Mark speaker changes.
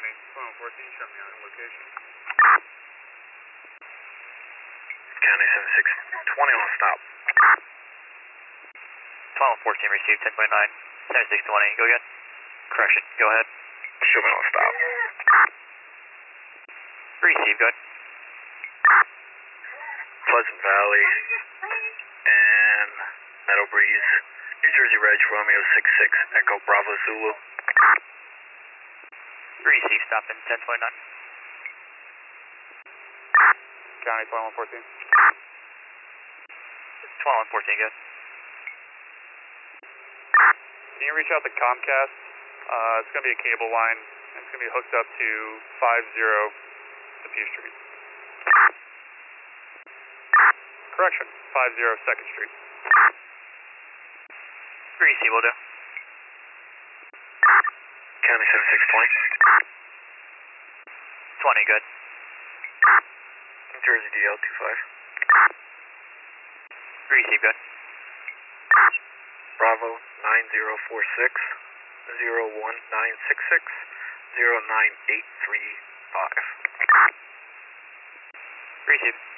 Speaker 1: County, 1214, show me on location.
Speaker 2: County 7620 on stop.
Speaker 3: 1214 received 10.9, 7620, go again. Correction, go ahead.
Speaker 2: Show me on stop.
Speaker 3: Receive, go ahead.
Speaker 2: Pleasant Valley and Meadow Breeze, New Jersey Reg Romeo 66 Echo Bravo Zulu.
Speaker 3: Receive, stop in 10.9.
Speaker 1: County, 1214.
Speaker 3: 1214, go ahead.
Speaker 1: Can you reach out to Comcast? It's going to be a cable line, and it's going to be hooked up to 50 Depew Street. Correction, 50 2nd Street.
Speaker 3: Receive, will do.
Speaker 2: County 7620.
Speaker 3: 20, good.
Speaker 2: New Jersey DL 25.
Speaker 3: Receive, good.
Speaker 2: Bravo 9046 01966 09835.
Speaker 3: Receive.